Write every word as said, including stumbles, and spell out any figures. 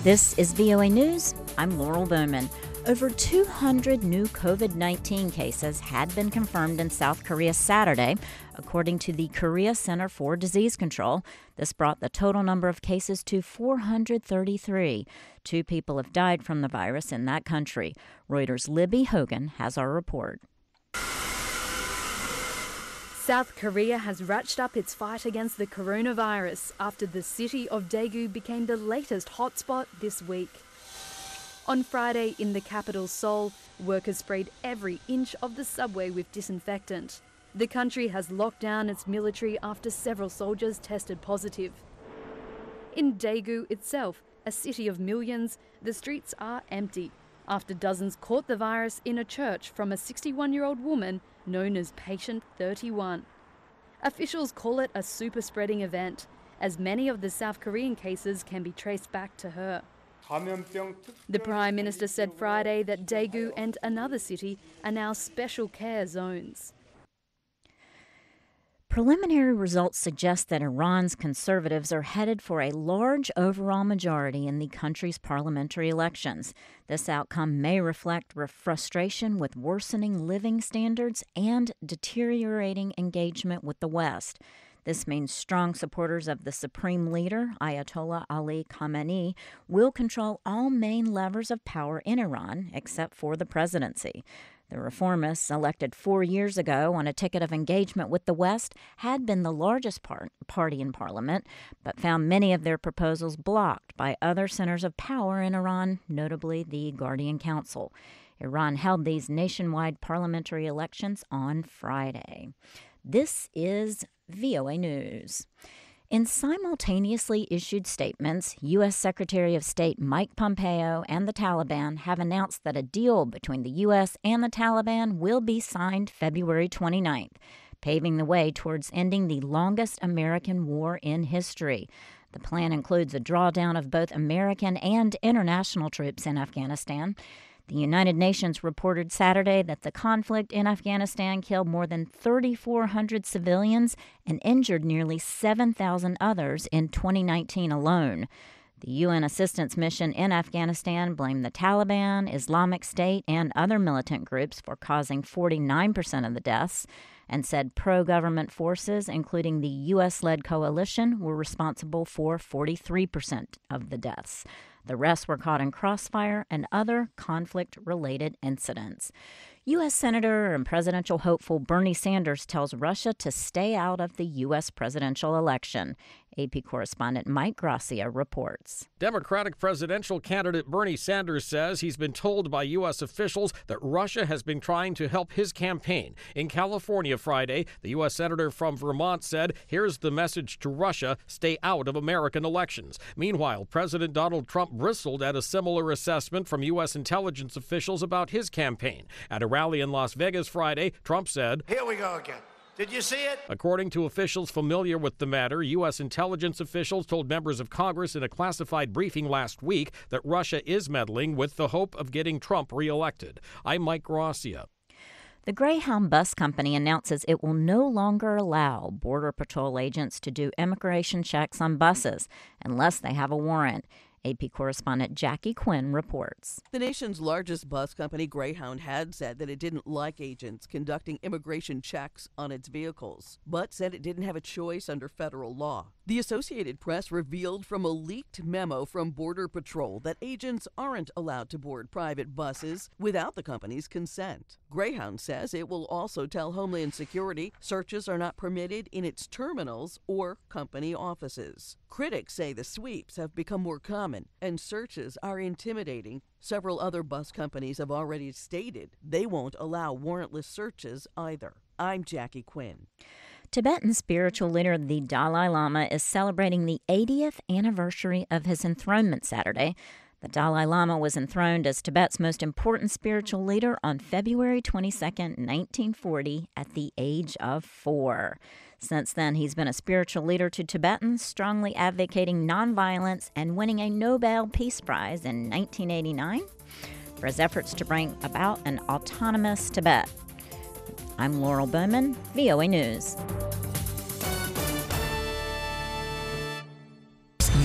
This is V O A News. I'm Laurel Bowman. Over two hundred new covid nineteen cases had been confirmed in South Korea Saturday, according to the Korea Center for Disease Control. This brought the total number of cases to four hundred thirty-three. Two people have died from the virus in that country. Reuters' Libby Hogan has our report. South Korea has ratcheted up its fight against the coronavirus after the city of Daegu became the latest hotspot this week. On Friday, in the capital Seoul, workers sprayed every inch of the subway with disinfectant. The country has locked down its military after several soldiers tested positive. In Daegu itself, a city of millions, the streets are empty after dozens caught the virus in a church from a sixty-one-year-old woman known as Patient thirty-one. Officials call it a super-spreading event, as many of the South Korean cases can be traced back to her. The Prime Minister said Friday that Daegu and another city are now special care zones. Preliminary results suggest that Iran's conservatives are headed for a large overall majority in the country's parliamentary elections. This outcome may reflect frustration with worsening living standards and deteriorating engagement with the West. This means strong supporters of the supreme leader, Ayatollah Ali Khamenei, will control all main levers of power in Iran, except for the presidency. The reformists, elected four years ago on a ticket of engagement with the West, had been the largest part, party in parliament, but found many of their proposals blocked by other centers of power in Iran, notably the Guardian Council. Iran held these nationwide parliamentary elections on Friday. This is V O A News. In simultaneously issued statements, U S Secretary of State Mike Pompeo and the Taliban have announced that a deal between the U S and the Taliban will be signed February twenty-ninth, paving the way towards ending the longest American war in history. The plan includes a drawdown of both American and international troops in Afghanistan. The United Nations reported Saturday that the conflict in Afghanistan killed more than three thousand four hundred civilians and injured nearly seven thousand others in twenty nineteen alone. The U N assistance mission in Afghanistan blamed the Taliban, Islamic State, and other militant groups for causing forty-nine percent of the deaths, and said pro-government forces, including the U S-led coalition, were responsible for forty-three percent of the deaths. The rest were caught in crossfire and other conflict-related incidents. U S Senator and presidential hopeful Bernie Sanders tells Russia to stay out of the U S presidential election. A P correspondent Mike Gracia reports. Democratic presidential candidate Bernie Sanders says he's been told by U S officials that Russia has been trying to help his campaign. In California Friday, the U S senator from Vermont said, "Here's the message to Russia, stay out of American elections." Meanwhile, President Donald Trump bristled at a similar assessment from U S intelligence officials about his campaign. At a rally in Las Vegas Friday, Trump said, "Here we go again. Did you see it?" According to officials familiar with the matter, U S intelligence officials told members of Congress in a classified briefing last week that Russia is meddling with the hope of getting Trump reelected. I'm Mike Gracia. The Greyhound Bus Company announces it will no longer allow Border Patrol agents to do immigration checks on buses unless they have a warrant. A P correspondent Jackie Quinn reports. The nation's largest bus company, Greyhound, had said that it didn't like agents conducting immigration checks on its vehicles, but said it didn't have a choice under federal law. The Associated Press revealed from a leaked memo from Border Patrol that agents aren't allowed to board private buses without the company's consent. Greyhound says it will also tell Homeland Security searches are not permitted in its terminals or company offices. Critics say the sweeps have become more common and searches are intimidating. Several other bus companies have already stated they won't allow warrantless searches either. I'm Jackie Quinn. Tibetan spiritual leader the Dalai Lama is celebrating the eightieth anniversary of his enthronement Saturday. The Dalai Lama was enthroned as Tibet's most important spiritual leader on February twenty-second, nineteen forty, at the age of four. Since then, he's been a spiritual leader to Tibetans, strongly advocating nonviolence and winning a Nobel Peace Prize in nineteen eighty-nine for his efforts to bring about an autonomous Tibet. I'm Laurel Bowman, V O A News.